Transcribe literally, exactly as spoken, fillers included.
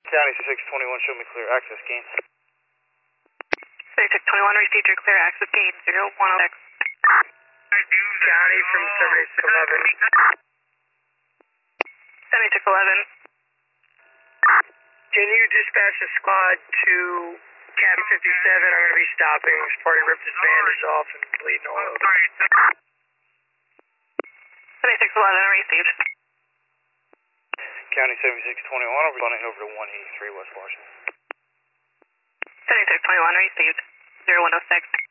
County six twenty-one, show me clear access gain. seventy-six twenty-one, received your clear access gain, zero one oh six. County from seventy-six eleven. seventy-six eleven. Can you dispatch a squad to Cabin fifty-seven? I'm going to be stopping. This party ripped his bandage off and bleeding all over. seventy-six eleven, received. County seventy-six twenty-one, I'll be running over to one eighty-three West Washington. seventy-six twenty-one, received, zero one oh six.